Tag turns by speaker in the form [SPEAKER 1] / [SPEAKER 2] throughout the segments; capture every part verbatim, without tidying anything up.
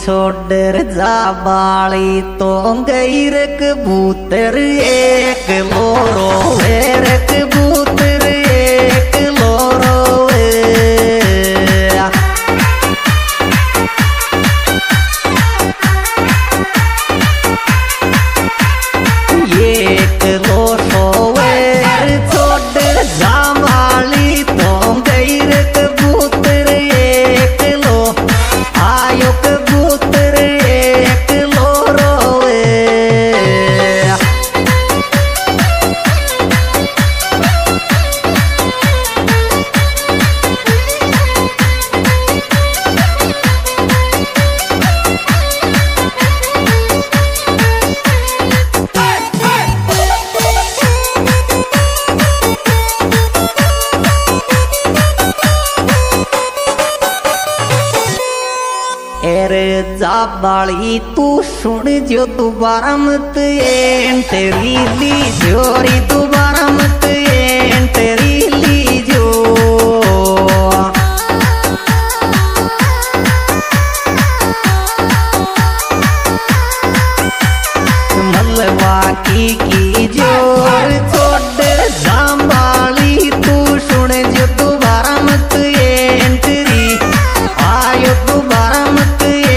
[SPEAKER 1] छोड़ जा बाली तो गैर कबूतर एक लोरो वेर कबूतर एक लोरो एक लोरो वेर छोड़ जा बाली तो गैर कबूतर एक लो आयो कबूतर एक लोरो जा बाली तू सुन जो दोबारा मत एंटरी ली जोरी दोबारा मत एंटरी ली जो मलवा की की जोर छोड़ जा बाली तू सुन जो दोबारा मत एंटरी आयो दोबारा मत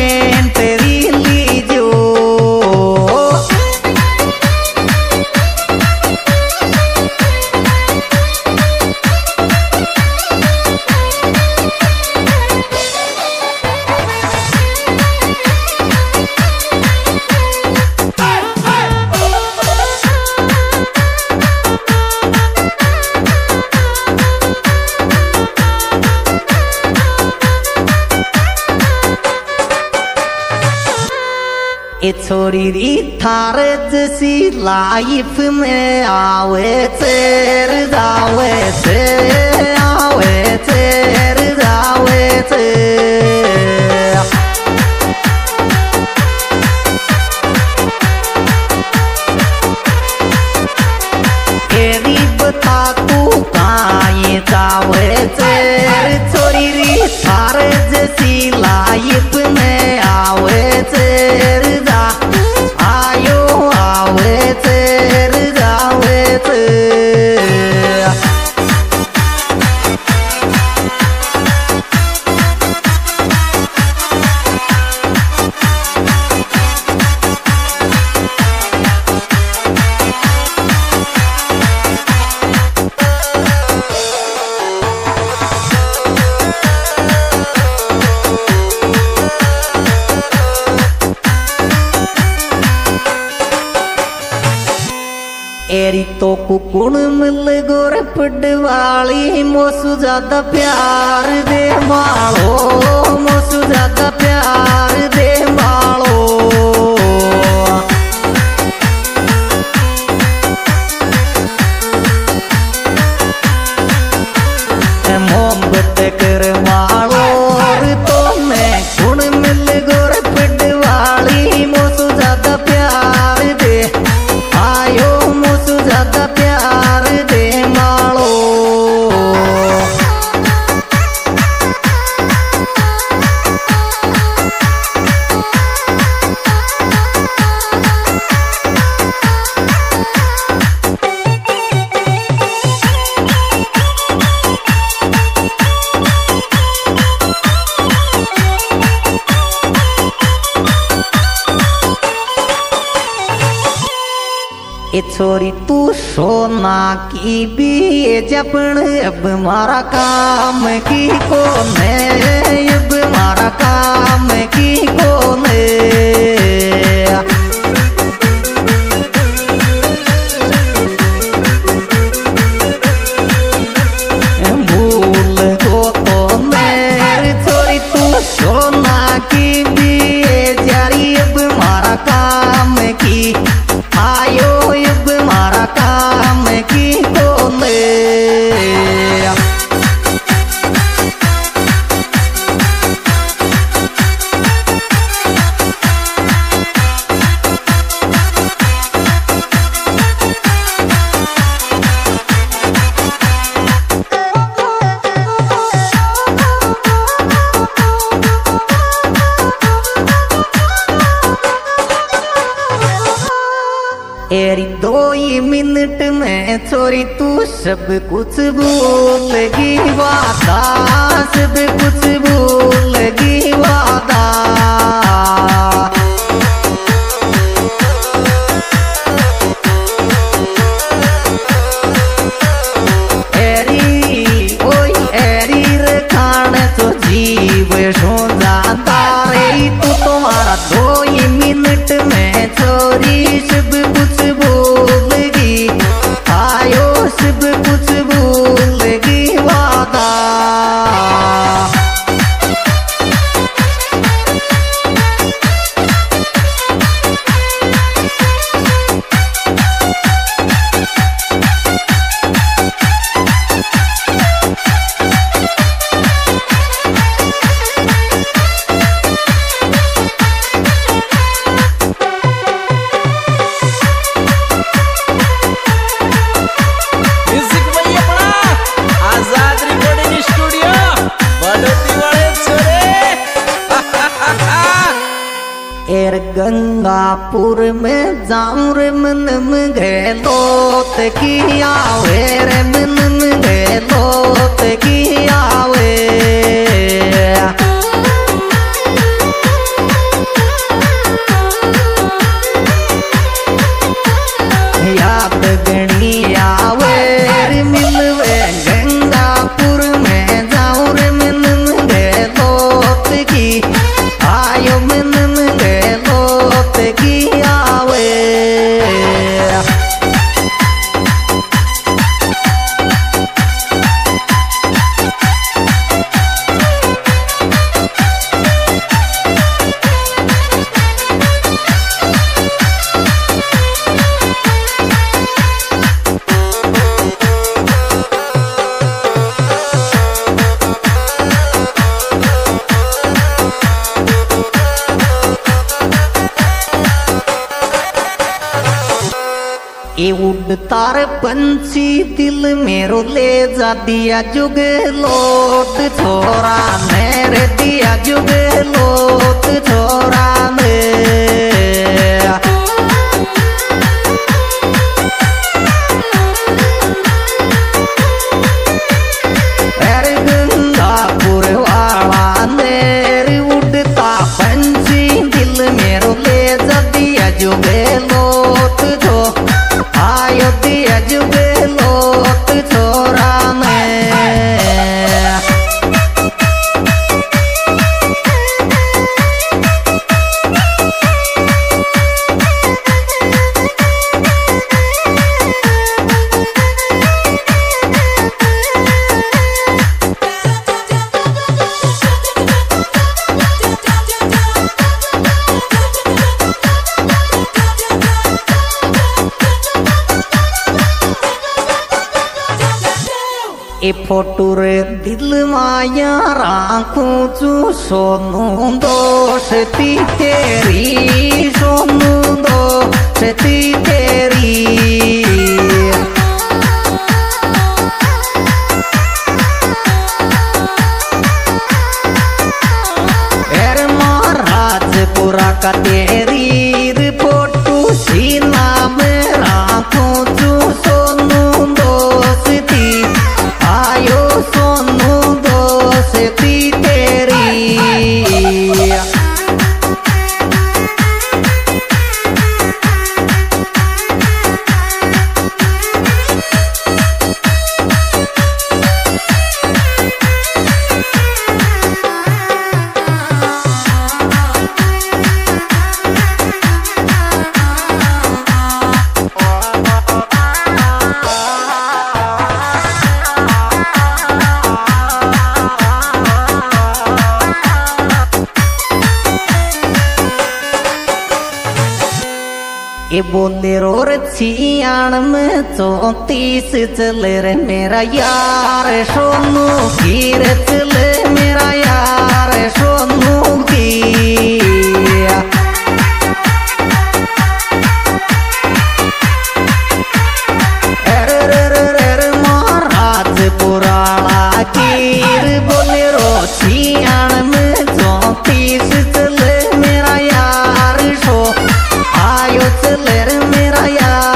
[SPEAKER 1] ए छोरी री थार जैसी लाइफ में आवे तेर जावे ते आवे तेर जावे ते एरी बता तू काये जावे तेर छोरी री थार जैसी लाइफ में आवे तेर आयो आवे तेर जावे तेर एरी तो कुकुण मिल गोर पडवाली मोसु ज्यादा प्यार दे मालो मोसु ज्यादा प्यार दे मालो मोहब्बत कर मालो तो मैं कुण मिल गोर पडवाली मोसु ज्यादा प्यार दे आयो ज्यादा प्यार दे मालो ए छोरी तू सोना की भी जपन अब मारा काम की को ने अब मारा काम की को ने भूल हो तो मेरी छोरी तू सोना की भी जारी अब मारा काम की आयो अब मारा काम की को ले एरी दो ही मिनट में छोरी तू सब कुछ भूलगी वादा, सब कुछ भूलगी वादा। एरी ओई एरी रे खान तो जीव सो जाता रे तू तुम्हारा दो ही मिनट में छोरी सब कुछ भूलगी, आयो सब कुछ भूलगी वादा। एर गंगापुर में जाऊं रे मन में गलोत की आवे रे मन में गलोत की आवे। याद गणी आवे रे मिलवे गंगापुर में जाऊं रे मन में गलोत की आयो मन की आवे। ये उड़ता रे पंछी दिल मेरो ले जा दिया जुग लोट छोरा मेरे दिया जुग लोट छोरा मेरे गंगापुर वाला मेरे उड़ता पंछी दिल मेरो ले जा दिया जुग लोट छो आयो दिया जुगे लोट छोरा में। ए फोटो रे दिल माया राखूं चू सोनू दोस्ती तेरी, सोनू दोस्ती तेरी। एर महाराजपुरा का तेरी फोटो सीना में राखूं चू सोनू दोस्ती आयो सोनू दोस्ती तेरी। ये बोलेरो रे छियान में चौतीस चले रे मेरा यार सोनू की रे चले मेरा यार सोनू की। अरे रे रे रे रे महाराजपुरा की बोलेरो छियान में चौतीस चले मेरा यार सो आयो चले रे मेरा यार।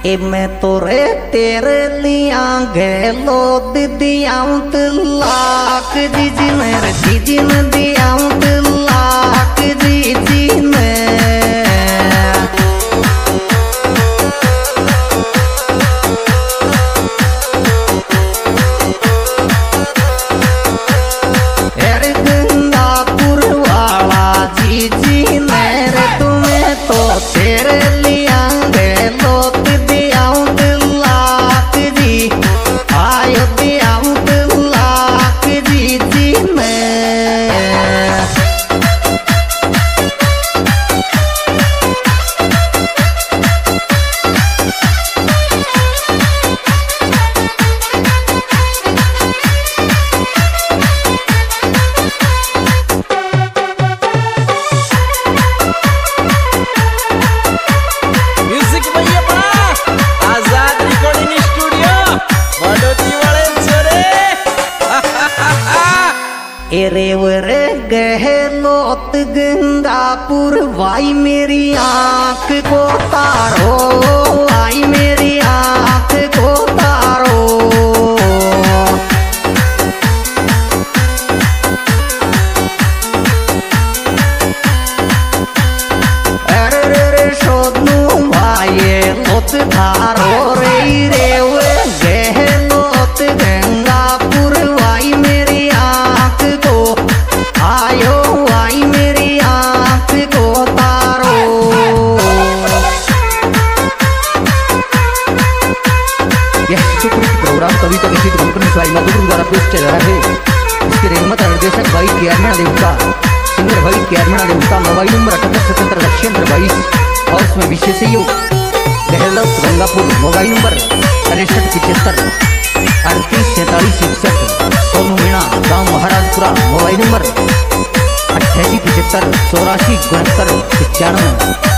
[SPEAKER 1] ए मैं तो रे तेरे लिया गेलो दीदिया तलाक जीजी ने रे जीजी ने दिया तलाक जीजी ने अरे गंगापुर वाला जीजी ने रे तुम्हें तो तेरे लिया गेलो एरे वरे गहलोत गंगापुर भाई मेरी आंख को तारो आई मेरी आंख को तारो अरे रे रे सोनू भाई लोत धारो रे रे वे गहलोत गंगापुर भाई मेरी आयो आई मेरी आंख को तारो यह सुपरहिट प्रोग्राम कविता के गीत कंपनी स्वाई मधुर द्वारा पेश किया जा रहा है। इसके निर्माता निर्देशक भाई केरमणा देवता, सिंगर भाई केरमणा देवता, मोबाइल नंबर अठहत्तर सतहत्तर लक्ष्यंत्र बाईस और उसमें विशेष सहयोग गहलोत गंगापुर, मोबाइल नंबर तिरसठ पिछहत्तर अड़तीस सैंतालीस इकसठ, सोनू मीणा गाँव महाराजपुरा, मोबाइल नंबर अट्ठासी पचहत्तर चौरासी उनहत्तर पचानवे।